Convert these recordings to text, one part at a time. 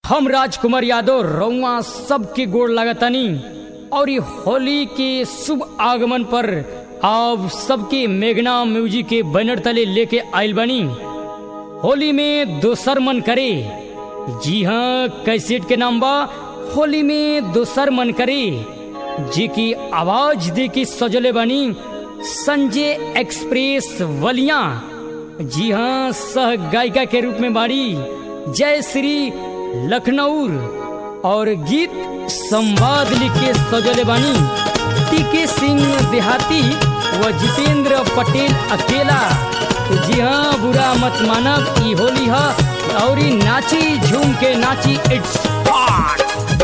हम राजकुमार यादव रउआ सबके गोड़ लागतानी और ये होली के शुभ आगमन पर आप सबके मेघना म्यूजिक के बैनर तले लेके आइल बनी। होली में दोसर मन करे, जी हाँ, कैसेट के नाम बा होली में दोसर मन करे, जी की आवाज दे के सजले बनी संजय एक्सप्रेस वलिया। जी हाँ, सह गायिका के रूप में बाड़ी जय श्री लखनऊ और गीत संवाद लिख के सजले बानी टीके सिंह देहाती व जितेंद्र पटेल अकेला। जी हाँ, बुरा मत मानब, ई होली है और नाची झूम के नाची इट्स पार्ट।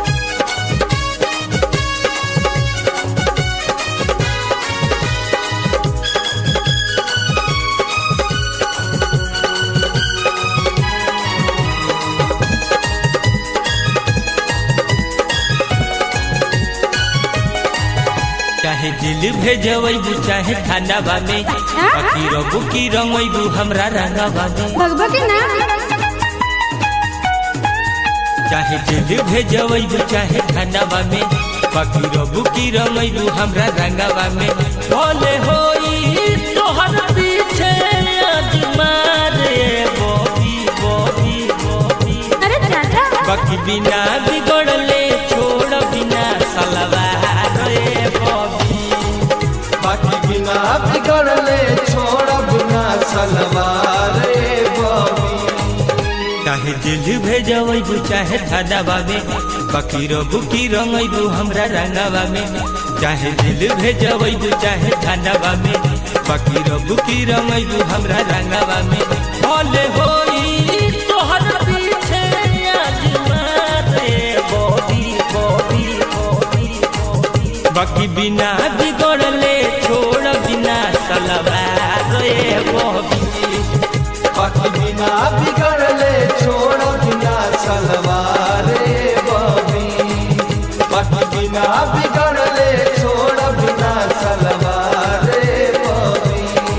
चाहे दिल भेजबू चाहे खानावा में बाकी रबू की रंगबू हमरा रंगावा में भगभगे ना। चाहे दिल भेजबू चाहे खानावा में बाकी रबू की रंगबू हमरा रंगावा में भले होई तोहर पीछे आजमा रे बोबी बोबी बोबी। अरे चाचा, बाकी बिना बिगड़ले छोड़ बिना सलवार रे बोबी। बाकी बिना बिगड़ले छोड़ब ना सलवार रे बबी। चाहे दिल भेजबू चाहे थानावा में बाकी रबू की रंगबू हमरा रंगावा में। चाहे दिल भेजबू चाहे थानावा में बाकी रबू की रंगबू हमरा रंगावा में भले होई तोहर पीछे आजमा रे बोबी बोबी बोबी बोबी। बाकी बिना बिगड़ले छोड़ बिना सलवार रे बोबी। बाकी बिना बिगड़ले छोड़ब ना सलवार रे बबी। बाकी बिना बिगड़ले छोड़ब ना सलवार रे बबी।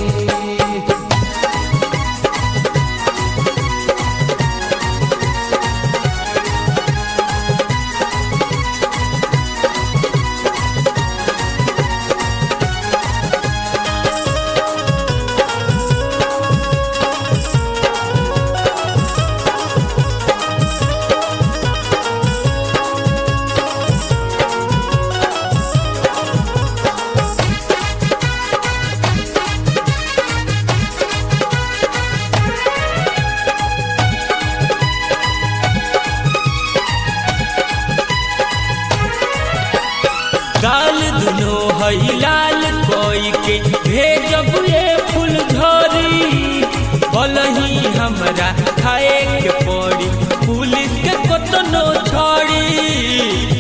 गाल दुनो हई लाल कोई के भेजब ये फूल झोरी भलही हमरा खाए के पड़ी पुलिस के कतनो छोड़ी।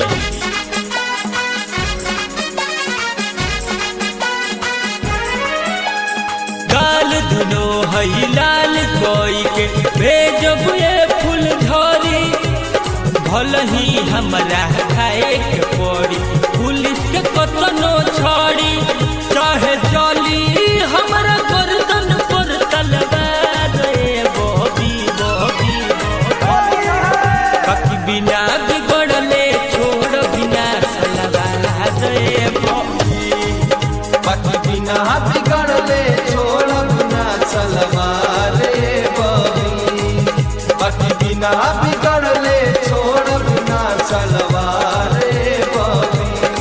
गाल दुनो हई लाल कोई के भेजब ये फूल झोरी भलही हमरा खाए के पड़ी पुलिस के कतनो छोड़ी। चाहे चली हमरा गर्दन पर तलवार रे बोबी बोबी बोबी। बाकी बिना बिगड़ले छोड़ बिना सलवार रे बोबी। बाकी बिना बिगड़ले छोड़ब ना सलवार रे बबी। बाकी बिना बिगड़ले छोड़ब ना सलवार रे बबी।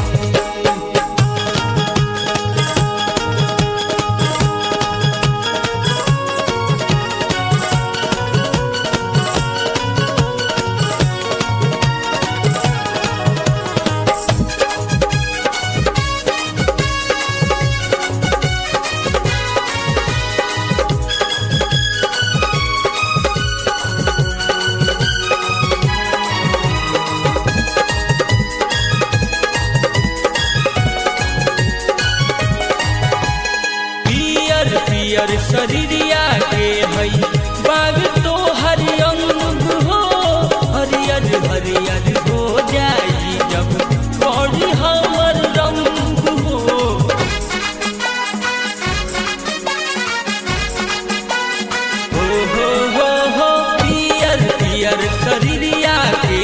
पियर पियर शरीरिया के हई बाग तो हरियंग हो हरियर हरियर हो जाई जब बड़ी हमर रंग हो। हो पियर पियर शरीरिया के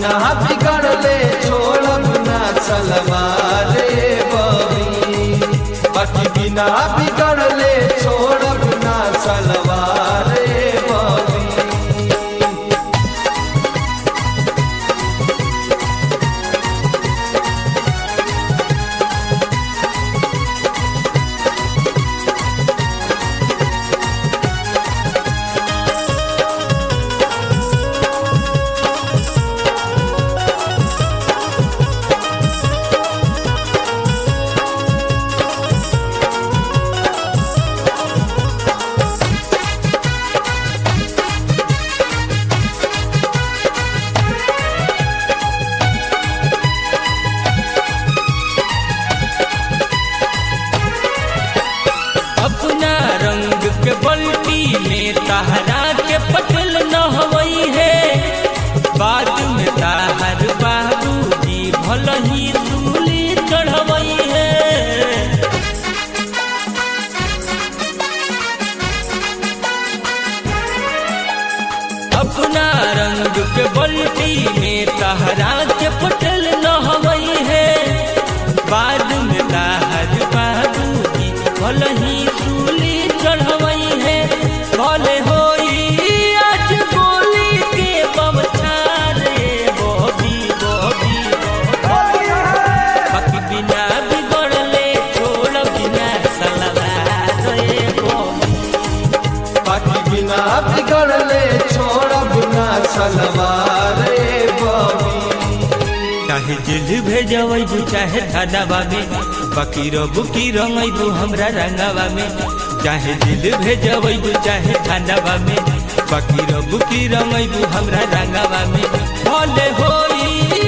बिना बिगड़ले छोड़ब ना सलवार रे बबी बाकी बिना बिगड़ले छोड़ब ना सलवार रे बबी के बल्टी में तहरा के पटल न हवई है बाद में ताहर बाबूजी भल ही सूली चढ़वई है अपना रंग के बल्टी में तहरा के पटल न हवई है बाद में ताहर बाबूजी भल ही सूली चढ़वई है भले होई आज गोली के बमछार रे बॉबी बॉबी बाकी बिना बिगड़ले छोड़ बिना सलवार रे बॉबी बाकी बिना बिगड़ले छोड़ब ना सलवार रे बबी चाहे जेल भेजबू चाहे थानावा में बाकी रबुकी रंगबू हमरा रंगावा में चाहे दिल भेजबू चाहे थानावा में बाकी रबुकी रंगबू हमरा रंगावा में भले होई